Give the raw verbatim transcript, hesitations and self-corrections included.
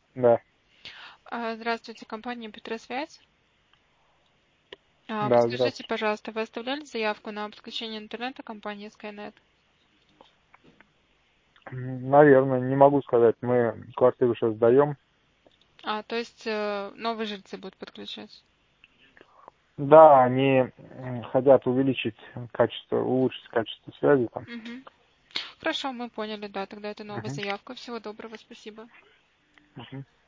Да, А, Здравствуйте, компания Петросвязь. А, да, Подскажите, здравствуйте. пожалуйста, вы оставляли заявку на подключение интернета компании Skynet? Наверное, не могу сказать. Мы квартиру сейчас сдаем. А, то есть э, новые жильцы будут подключать? Да, они м, хотят увеличить качество, улучшить качество связи там. Мгм. Хорошо, мы поняли, да, тогда это новая Мгм, заявка. Всего доброго, спасибо. мгм.